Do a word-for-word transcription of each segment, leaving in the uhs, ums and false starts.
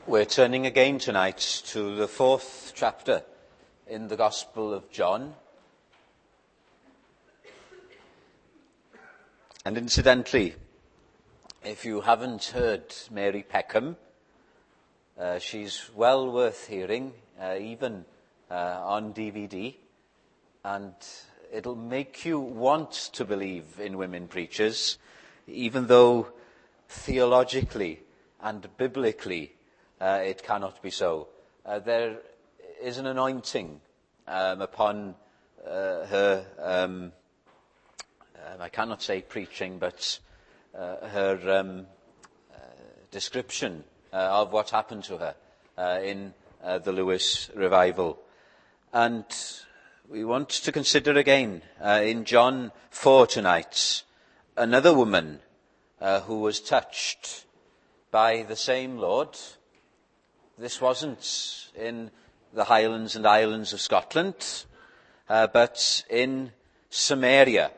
We're turning again tonight to the fourth chapter in the Gospel of John. And incidentally, if you haven't heard Mary Peckham, uh, she's well worth hearing, uh, even uh, on D V D. And it'll make you want to believe in women preachers, even though theologically and biblically Uh, it cannot be so. Uh, there is an anointing um, upon uh, her, um, uh, I cannot say preaching, but uh, her um, uh, description uh, of what happened to her uh, in uh, the Lewis revival. And we want to consider again uh, in John four tonight, another woman uh, who was touched by the same Lord. This wasn't in the Highlands and Islands of Scotland, uh, but in Samaria,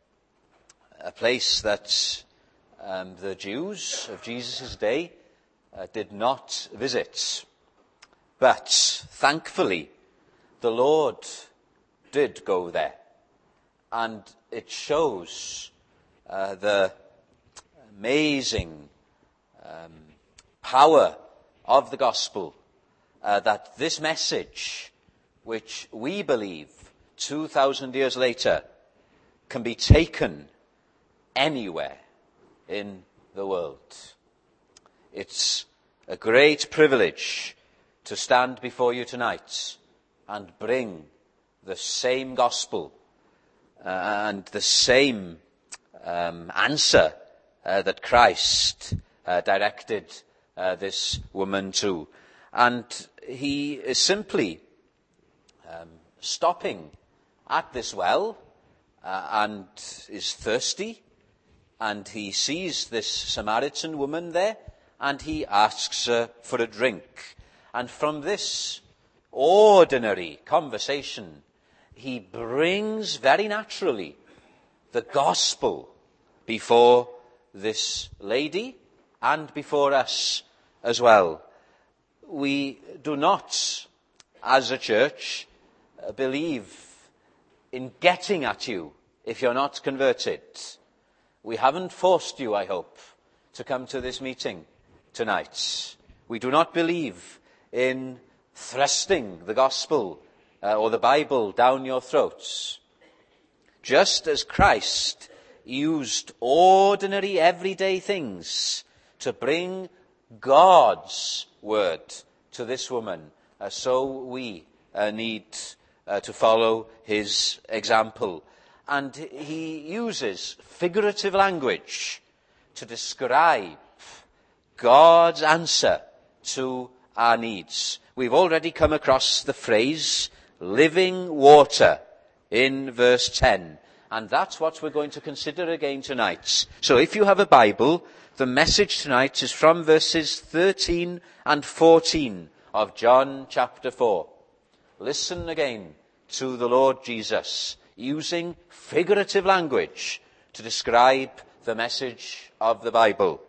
a place that um, the Jews of Jesus' day uh, did not visit. But thankfully, the Lord did go there, and it shows uh, the amazing um, power of the gospel, uh, that this message, which we believe two thousand years later, can be taken anywhere in the world. It's a great privilege to stand before you tonight and bring the same gospel uh, and the same um, answer uh, that Christ uh, directed Uh, this woman too. And he is simply um, stopping at this well uh, and is thirsty, and he sees this Samaritan woman there, and he asks her for a drink. And from this ordinary conversation, he brings very naturally the gospel before this lady and before us as well. We do not, as a church, believe in getting at you if you're not converted. We haven't forced you, I hope, to come to this meeting tonight. We do not believe in thrusting the gospel uh, or the Bible down your throats. Just as Christ used ordinary, everyday things to bring God's word to this woman, uh, so we uh, need uh, to follow his example. And he uses figurative language to describe God's answer to our needs. We've already come across the phrase living water in verse ten, and that's what we're going to consider again tonight. So if you have a Bible, the message tonight is from verses thirteen and fourteen of John chapter four. Listen again to the Lord Jesus using figurative language to describe the message of the Bible.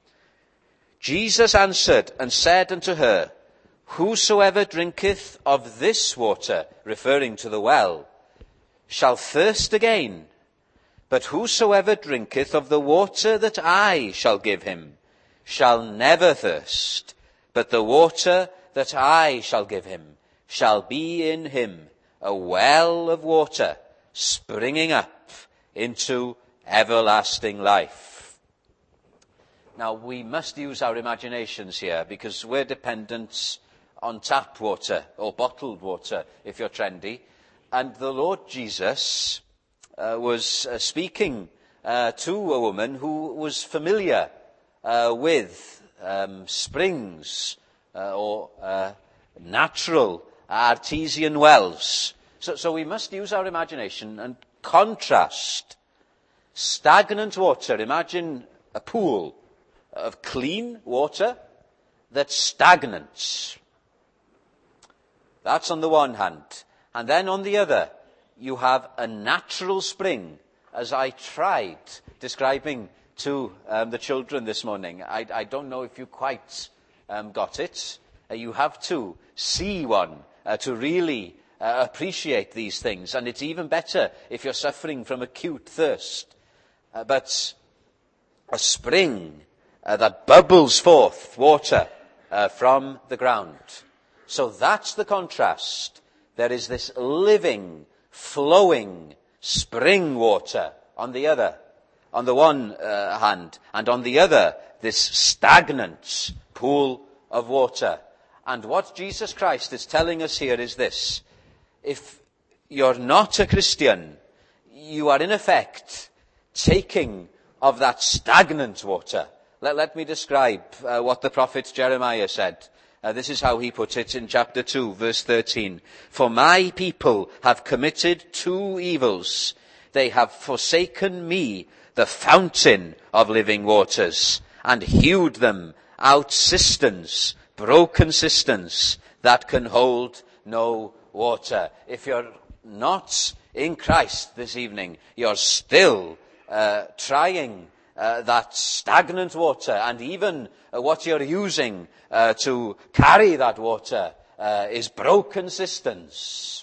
Jesus answered and said unto her, Whosoever drinketh of this water, referring to the well, shall thirst again. But whosoever drinketh of the water that I shall give him shall never thirst, but the water that I shall give him shall be in him a well of water springing up into everlasting life. Now, we must use our imaginations here, because we're dependent on tap water or bottled water if you're trendy. And the Lord Jesus Uh, was uh, speaking uh, to a woman who was familiar uh, with um, springs uh, or uh, natural artesian wells. So, so we must use our imagination and contrast stagnant water. Imagine a pool of clean water that's stagnant. That's on the one hand. And then on the other, you have a natural spring, as I tried describing to um, the children this morning. I, I don't know if you quite um, got it. Uh, you have to see one uh, to really uh, appreciate these things. And it's even better if you're suffering from acute thirst. Uh, but a spring uh, that bubbles forth water uh, from the ground. So that's the contrast. There is this living, flowing spring water on the other, on the one uh, hand, and on the other, this stagnant pool of water. And what Jesus Christ is telling us here is this: if you're not a Christian, you are in effect taking of that stagnant water. Let, let me describe uh, what the prophet Jeremiah said. Uh, this is how he puts it in chapter two, verse thirteen. For my people have committed two evils. They have forsaken me, the fountain of living waters, and hewed them out cisterns, broken cisterns, that can hold no water. If you're not in Christ this evening, you're still uh, trying uh, that stagnant water, and even uh, what you're using uh, to carry that water uh, is broken cisterns.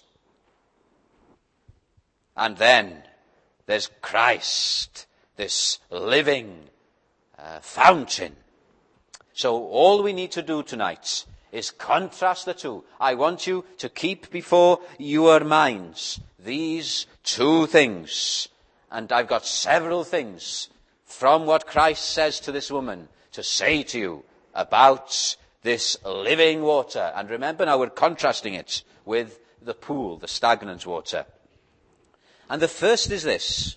And then there's Christ, this living uh, fountain. So all we need to do tonight is contrast the two. I want you to keep before your minds these two things. And I've got several things from what Christ says to this woman to say to you about this living water. And remember now, we're contrasting it with the pool, the stagnant water. And the first is this.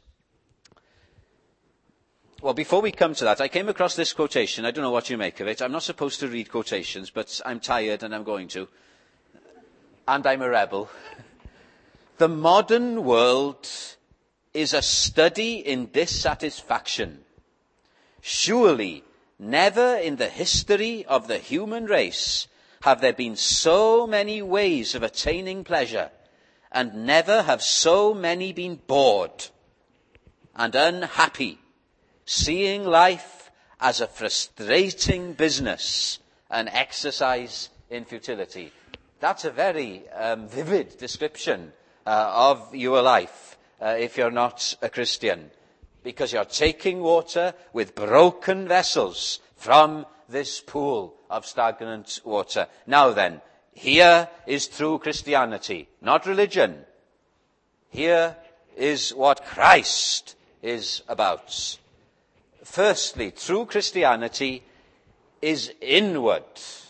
Well, before we come to that, I came across this quotation. I don't know what you make of it. I'm not supposed to read quotations, but I'm tired and I'm going to. And I'm a rebel. The modern world is a study in dissatisfaction. Surely, never in the history of the human race have there been so many ways of attaining pleasure, and never have so many been bored and unhappy, seeing life as a frustrating business, an exercise in futility. That's a very um, vivid description uh, of your life uh, if you're not a Christian, because you're taking water with broken vessels from this pool of stagnant water. Now then, here is true Christianity, not religion. Here is what Christ is about. Firstly, true Christianity is inward.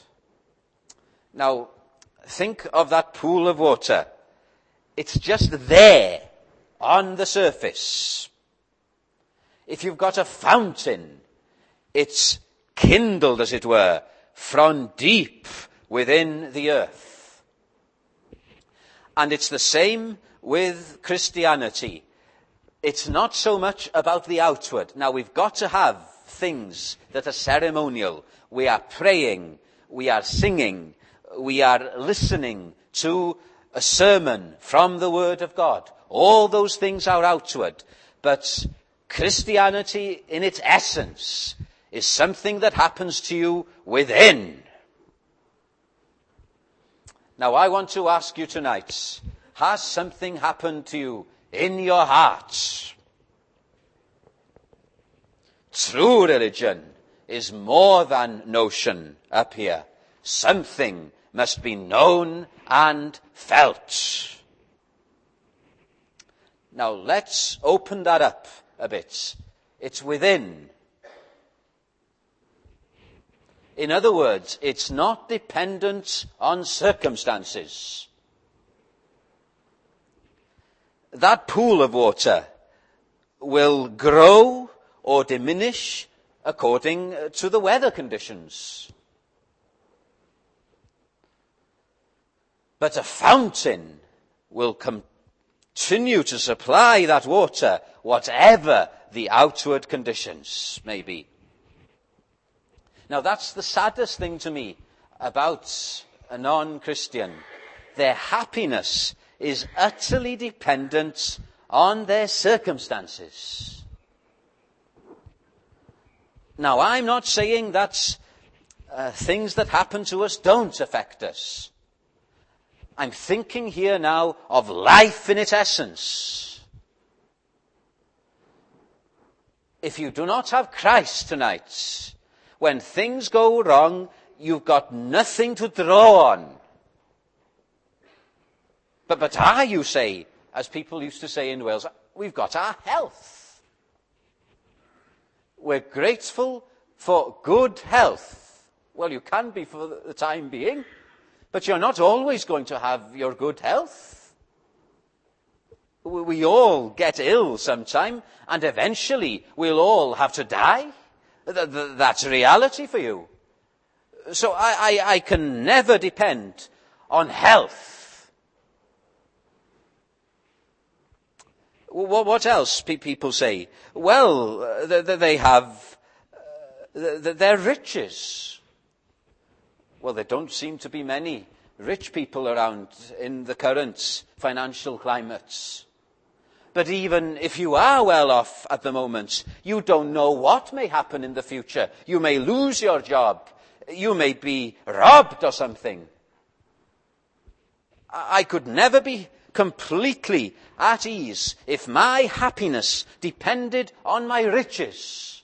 Now, think of that pool of water. It's just there on the surface. If you've got a fountain, it's kindled, as it were, from deep within the earth. And it's the same with Christianity. It's not so much about the outward. Now, we've got to have things that are ceremonial. We are praying, we are singing, we are listening to a sermon from the Word of God. All those things are outward. But Christianity, in its essence, is something that happens to you within. Now, I want to ask you tonight, has something happened to you in your heart? True religion is more than notion up here. Something must be known and felt. Now, let's open that up a bit. It's within. In other words, it's not dependent on circumstances. That pool of water will grow or diminish according to the weather conditions. But a fountain will continue to supply that water, whatever the outward conditions may be. Now, that's the saddest thing to me about a non-Christian. Their happiness is utterly dependent on their circumstances. Now, I'm not saying that uh, things that happen to us don't affect us. I'm thinking here now of life in its essence. If you do not have Christ tonight, when things go wrong, you've got nothing to draw on. But, but ah, you say, as people used to say in Wales, we've got our health. We're grateful for good health. Well, you can be for the time being, but you're not always going to have your good health. We all get ill sometime, and eventually we'll all have to die. That's reality for you. So I, I, I can never depend on health. What else people say? Well, they have their riches. Well, there don't seem to be many rich people around in the current financial climates. But even if you are well off at the moment, you don't know what may happen in the future. You may lose your job. You may be robbed or something. I could never be completely at ease if my happiness depended on my riches.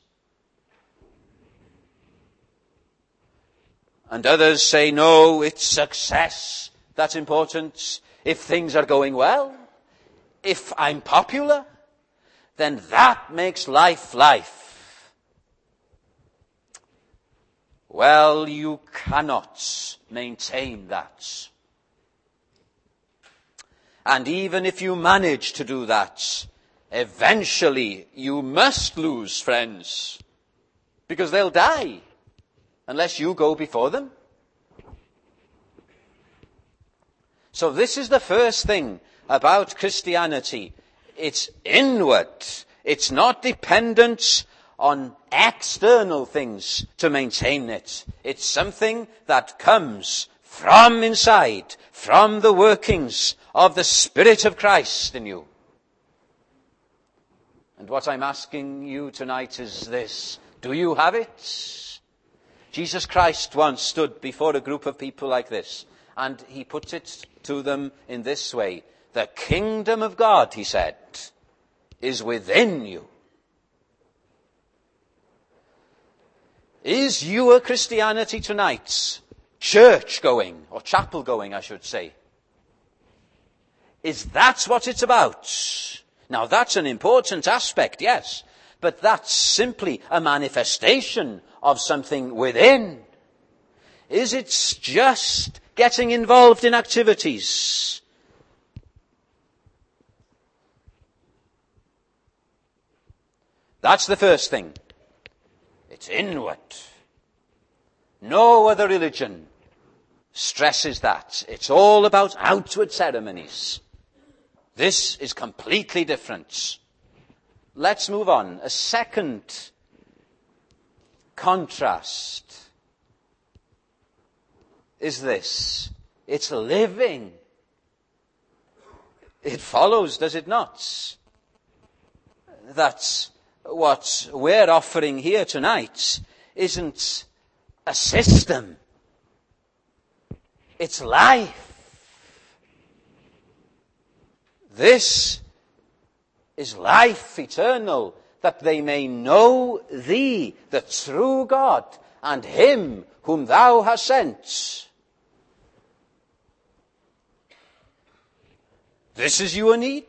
And others say, no, it's success that's important. If things are going well, if I'm popular, then that makes life life. Well, you cannot maintain that. And even if you manage to do that, eventually you must lose friends, because they'll die unless you go before them. So this is the first thing about Christianity. It's inward. It's not dependent on external things to maintain it. It's something that comes from inside, from the workings of the Spirit of Christ in you. And what I'm asking you tonight is this: do you have it? Jesus Christ once stood before a group of people like this, and he put it to them in this way: the kingdom of God, he said, is within you. Is your Christianity tonight church going, or chapel going, I should say? Is that what it's about? Now, that's an important aspect, yes, but that's simply a manifestation of something within. Is it just getting involved in activities? That's the first thing. It's inward. No other religion stresses that. It's all about outward ceremonies. This is completely different. Let's move on. A second contrast is this: it's living. It follows, does it not, that what we're offering here tonight isn't a system. It's life. This is life eternal, that they may know thee, the true God, and him whom thou hast sent. This is your need.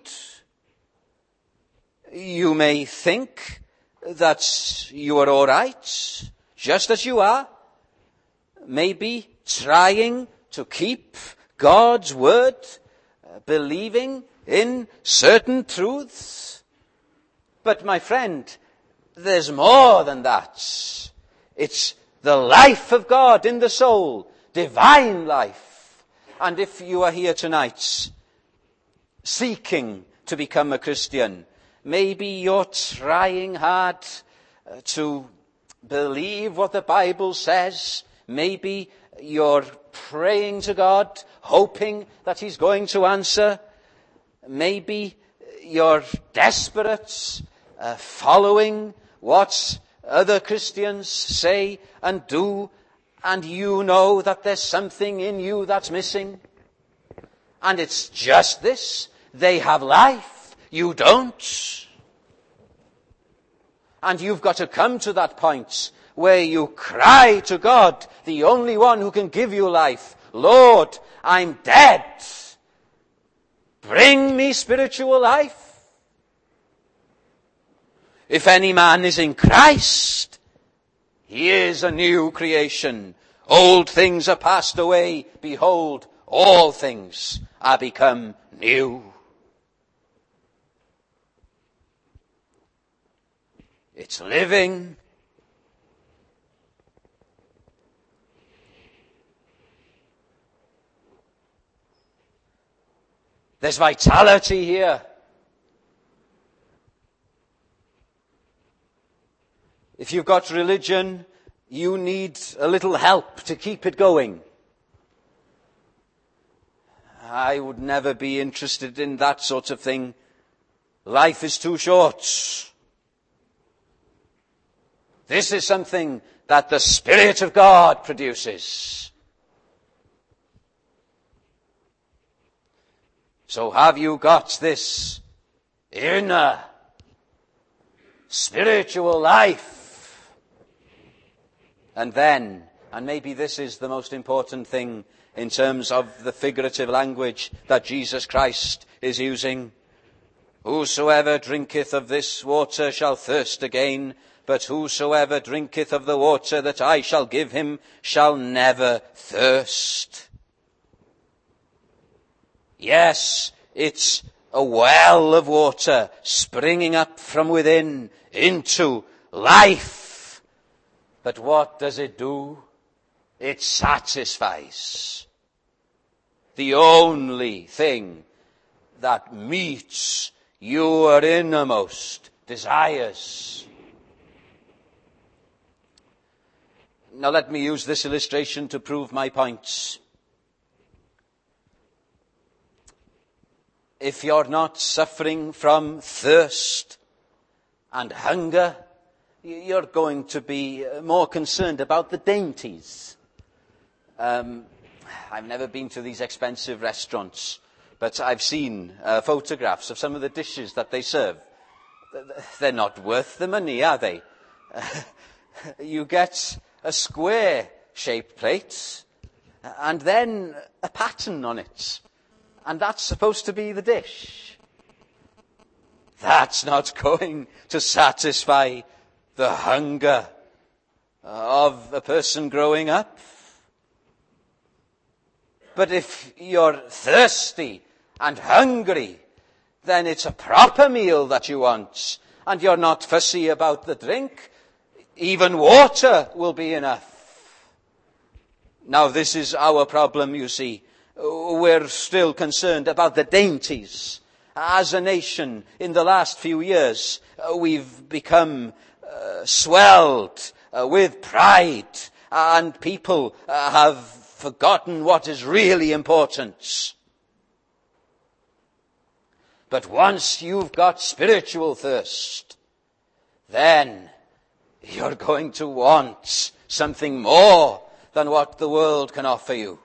You may think that you are all right, just as you are, maybe trying to keep God's word, uh, believing in certain truths. But my friend, there's more than that. It's the life of God in the soul, divine life. And if you are here tonight seeking to become a Christian, maybe you're trying hard uh, to believe what the Bible says. Maybe you're praying to God, hoping that he's going to answer. Maybe you're desperate, uh, following what other Christians say and do, and you know that there's something in you that's missing, and it's just this: they have life, you don't. And you've got to come to that point where you cry to God, the only one who can give you life, Lord, I'm dead. Bring me spiritual life. If any man is in Christ, he is a new creation. Old things are passed away. Behold, all things are become new. It's living. There's vitality here. If you've got religion, you need a little help to keep it going. I would never be interested in that sort of thing. Life is too short. This is something that the Spirit of God produces. So have you got this inner spiritual life? And then, and maybe this is the most important thing in terms of the figurative language that Jesus Christ is using, whosoever drinketh of this water shall thirst again, but whosoever drinketh of the water that I shall give him shall never thirst. Yes, it's a well of water springing up from within into life. But what does it do? It satisfies. The only thing that meets your innermost desires. Now let me use this illustration to prove my points. If you're not suffering from thirst and hunger, you're going to be more concerned about the dainties. Um, I've never been to these expensive restaurants, but I've seen uh, photographs of some of the dishes that they serve. They're not worth the money, are they? You get a square-shaped plate, and then a pattern on it. And that's supposed to be the dish. That's not going to satisfy the hunger of a person growing up. But if you're thirsty and hungry, then it's a proper meal that you want. And you're not fussy about the drink. Even water will be enough. Now, this is our problem, you see. We're still concerned about the dainties. As a nation, in the last few years, we've become uh, swelled uh, with pride, and people uh, have forgotten what is really important. But once you've got spiritual thirst, then you're going to want something more than what the world can offer you.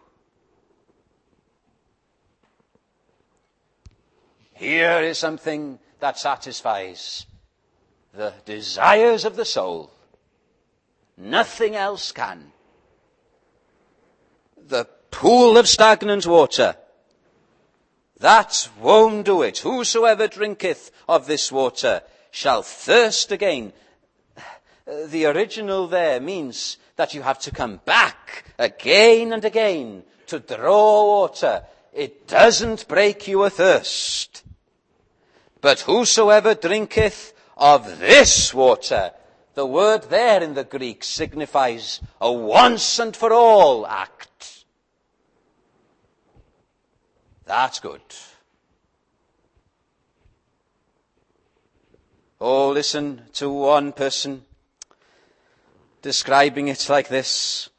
Here is something that satisfies the desires of the soul. Nothing else can. The pool of stagnant water, that won't do it. Whosoever drinketh of this water shall thirst again. The original there means that you have to come back again and again to draw water. It doesn't break you a thirst. But whosoever drinketh of this water, the word there in the Greek signifies a once and for all act. That's good. Oh, listen to one person describing it like this.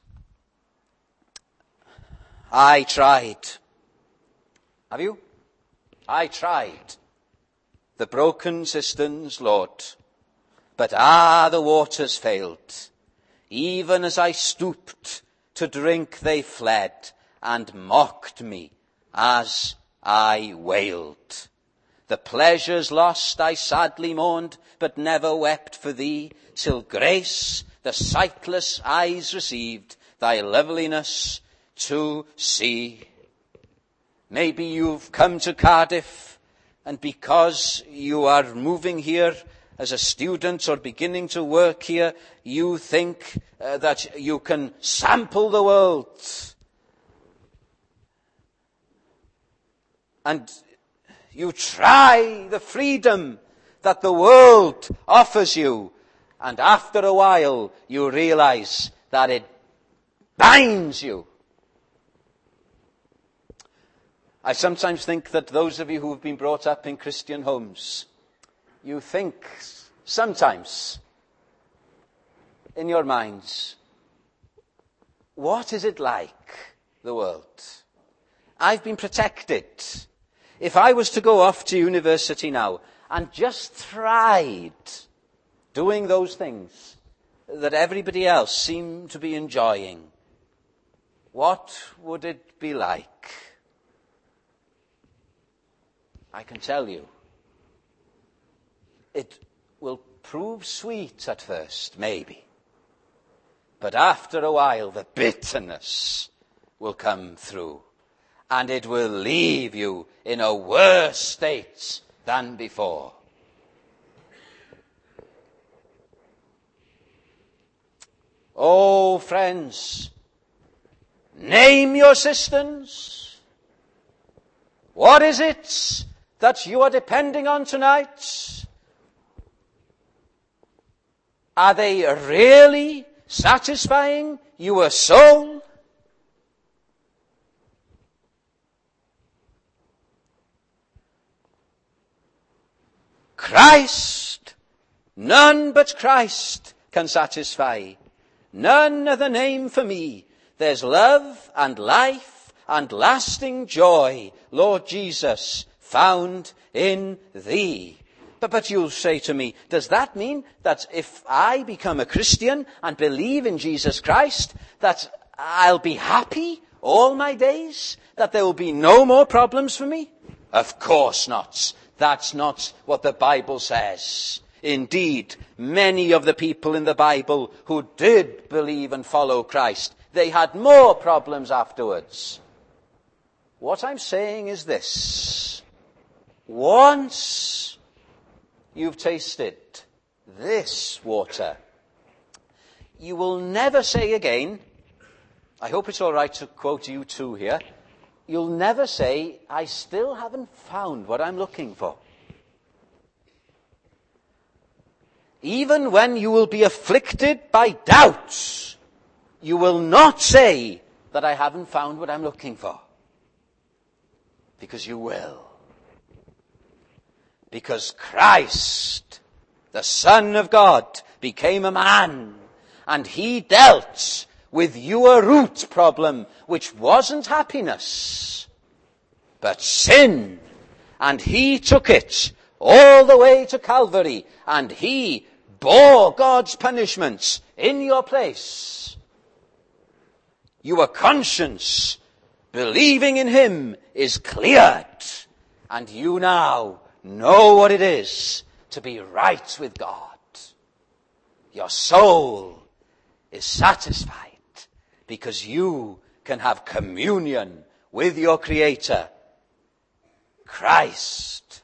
I tried. Have you? I tried the broken cisterns, Lord, but ah, the waters failed, even as I stooped to drink they fled, and mocked me as I wailed. The pleasures lost I sadly mourned, but never wept for thee, till grace the sightless eyes received, thy loveliness to see. Maybe you've come to Cardiff, and because you are moving here as a student or beginning to work here, you think uh, that you can sample the world. And you try the freedom that the world offers you. And after a while, you realize that it binds you. I sometimes think that those of you who have been brought up in Christian homes, you think sometimes in your minds, what is it like, the world? I've been protected. If I was to go off to university now and just tried doing those things that everybody else seemed to be enjoying, what would it be like? I can tell you, it will prove sweet at first, maybe. But after a while, the bitterness will come through. And it will leave you in a worse state than before. Oh, friends, name your systems. What is it that you are depending on tonight? Are they really satisfying your soul? Christ, none but Christ can satisfy. None other name for me. There's love and life and lasting joy, Lord Jesus, found in thee. But, but you'll say to me, does that mean that if I become a Christian and believe in Jesus Christ, that I'll be happy all my days? That there will be no more problems for me? Of course not. That's not what the Bible says. Indeed, many of the people in the Bible who did believe and follow Christ, they had more problems afterwards. What I'm saying is this. Once you've tasted this water, you will never say again, I hope it's all right to quote you too here, you'll never say, I still haven't found what I'm looking for. Even when you will be afflicted by doubts, you will not say that I haven't found what I'm looking for. Because you will. Because Christ, the Son of God, became a man, and he dealt with your root problem, which wasn't happiness, but sin. And he took it all the way to Calvary, and he bore God's punishments in your place. Your conscience, believing in him, is cleared, and you now know what it is to be right with God. Your soul is satisfied because you can have communion with your Creator, Christ.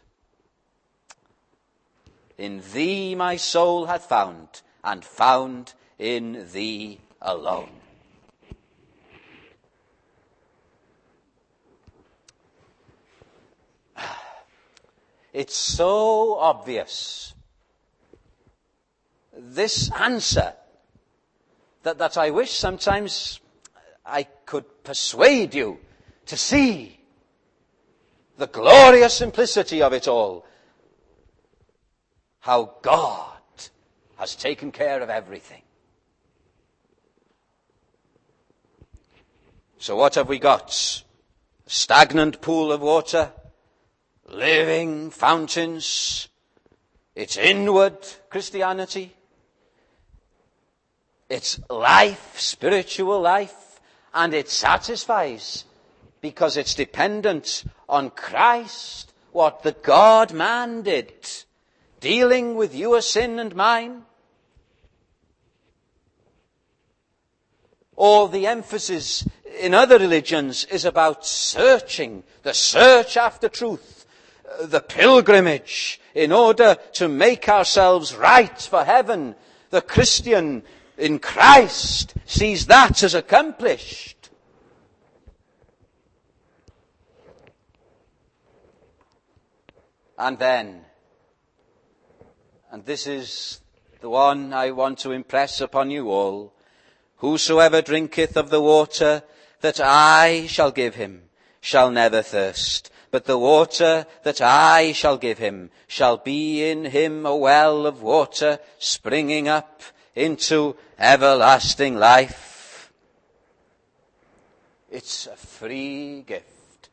In thee my soul hath found, and found in thee alone. It's so obvious, this answer, that, that I wish sometimes I could persuade you to see the glorious simplicity of it all. How God has taken care of everything. So what have we got? A stagnant pool of water, living fountains. It's inward Christianity. It's life, spiritual life, And it satisfies because it's dependent on Christ, what the God-man did, dealing with your sin and mine. Or the emphasis in other religions is about searching, the search after truth, the pilgrimage in order to make ourselves right for heaven. The Christian in Christ sees that as accomplished. And then, and this is the one I want to impress upon you all, whosoever drinketh of the water that I shall give him shall never thirst, but the water that I shall give him shall be in him a well of water springing up into everlasting life. It's a free gift.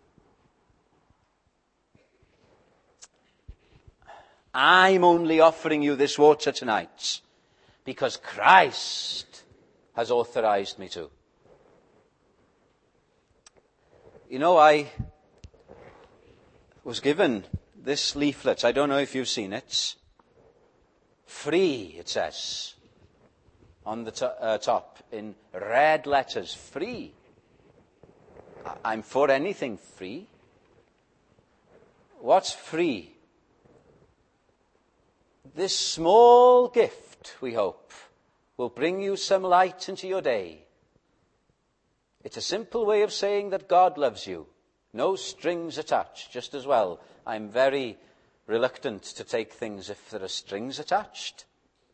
I'm only offering you this water tonight because Christ has authorized me to. You know, I was given this leaflet. I don't know if you've seen it. Free, it says, on the to- uh, top in red letters. Free. I'm for anything free. What's free? This small gift, we hope, will bring you some light into your day. It's a simple way of saying that God loves you. No strings attached. Just as well, I'm very reluctant to take things if there are strings attached.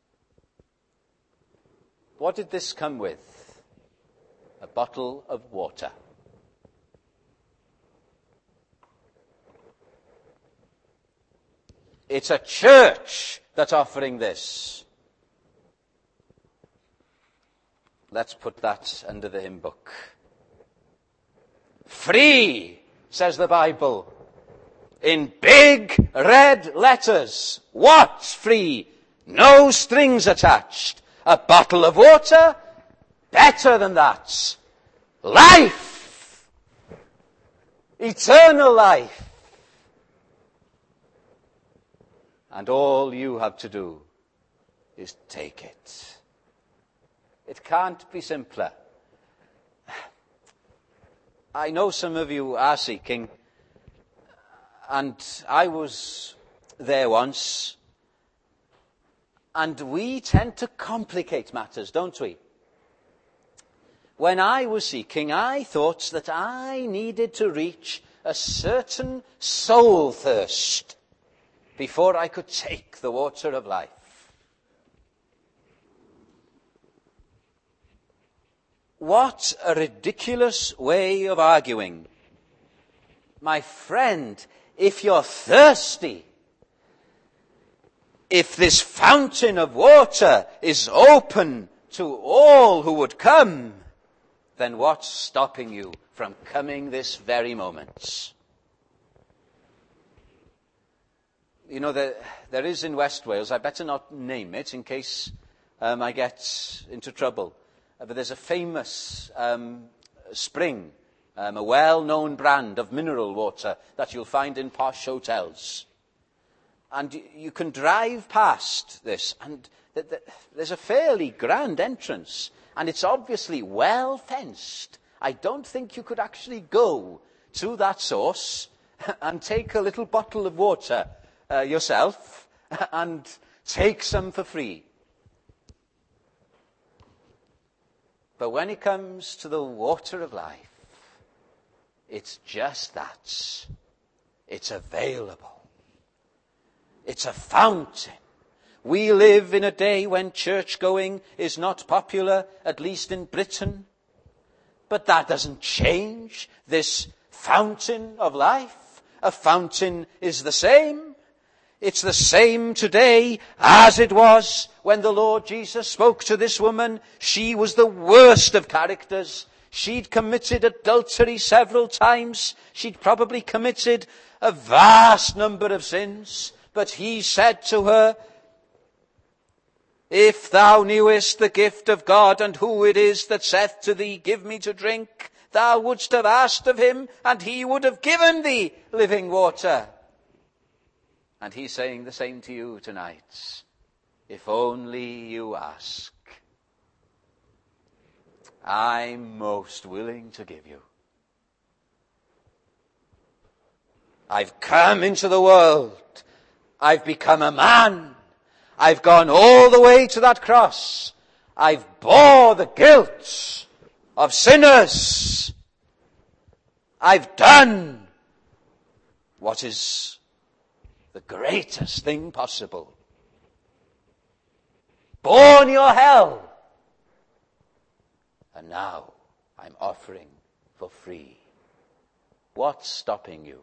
What did this come with? A bottle of water. It's a church that's offering this. Let's put that under the hymn book. Free, says the Bible, in big red letters. What's free? No strings attached. A bottle of water? Better than that. Life. Eternal life. And all you have to do is take it. It can't be simpler. I know some of you are seeking, and I was there once, and we tend to complicate matters, don't we? When I was seeking, I thought that I needed to reach a certain soul thirst before I could take the water of life. What a ridiculous way of arguing. My friend, if you're thirsty, if this fountain of water is open to all who would come, then what's stopping you from coming this very moment? You know, there, there is in West Wales, I better not name it in case um, I get into trouble, uh, but there's a famous um, spring, um, a well-known brand of mineral water that you'll find in posh hotels. And you, you can drive past this, and th- th- there's a fairly grand entrance, and it's obviously well fenced. I don't think you could actually go to that source and take a little bottle of water Uh, yourself and take some for free. But when it comes to the water of life, it's just that. It's available. It's a fountain. We live in a day when church-going is not popular, at least in Britain. But that doesn't change this fountain of life. A fountain is the same. It's the same today as it was when the Lord Jesus spoke to this woman. She was the worst of characters. She'd committed adultery several times. She'd probably committed a vast number of sins. But he said to her, If thou knewest the gift of God, and who it is that saith to thee, give me to drink, thou wouldst have asked of him, and he would have given thee living water. And he's saying the same to you tonight. If only you ask, I'm most willing to give you. I've come into the world. I've become a man. I've gone all the way to that cross. I've bore the guilt of sinners. I've done what is the greatest thing possible. Borne your hell. And now I'm offering for free. What's stopping you?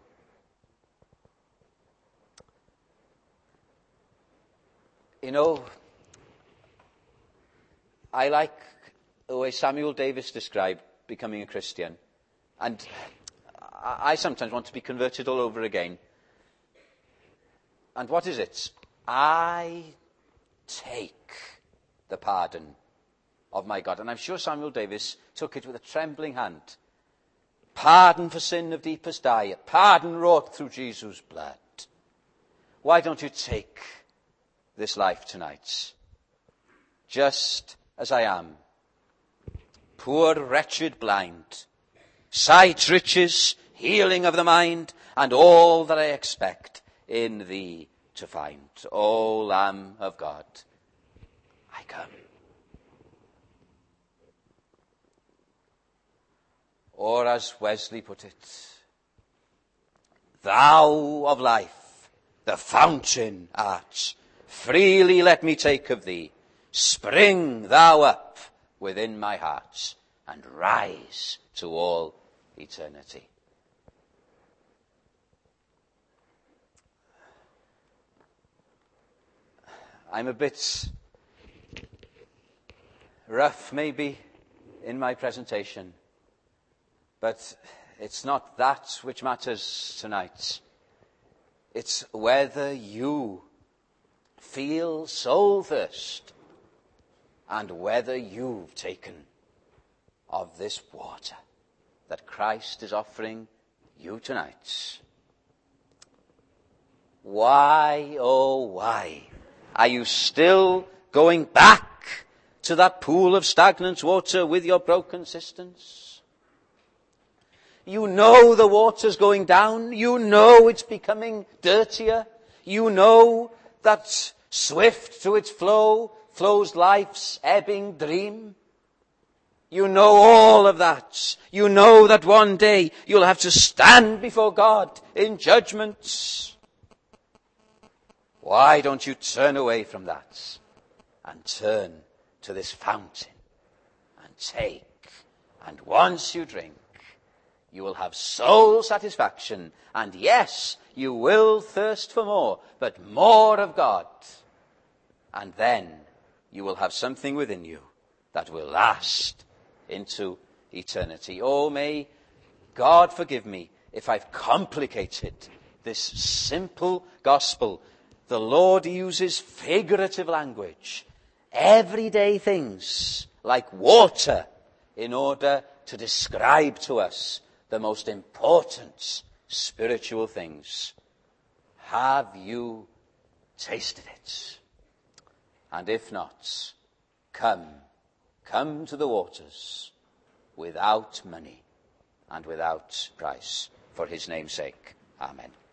You know, I like the way Samuel Davis described becoming a Christian. And I sometimes want to be converted all over again. And what is it? I take the pardon of my God. And I'm sure Samuel Davis took it with a trembling hand. Pardon for sin of deepest dye. Pardon wrought through Jesus' blood. Why don't you take this life tonight, just as I am, poor, wretched, blind, sight, riches, healing of the mind, and all that I expect in thee to find. O Lamb of God, I come. Or as Wesley put it, thou of life, the fountain art, freely let me take of thee. Spring thou up within my heart and rise to all eternity. I'm a bit rough maybe in my presentation, but it's not that which matters tonight. It's whether you feel soul thirst and whether you've taken of this water that Christ is offering you tonight. Why, oh why, are you still going back to that pool of stagnant water with your broken cisterns? You know the water's going down. You know it's becoming dirtier. You know that swift to its flow flows life's ebbing dream. You know all of that. You know that one day you'll have to stand before God in judgment. Why don't you turn away from that and turn to this fountain and take? And once you drink, you will have soul satisfaction. And yes, you will thirst for more, but more of God. And then you will have something within you that will last into eternity. Oh, may God forgive me if I've complicated this simple gospel. The Lord uses figurative language, everyday things like water, in order to describe to us the most important spiritual things. Have you tasted it? And if not, come, come to the waters without money and without price, for his name's sake. Amen.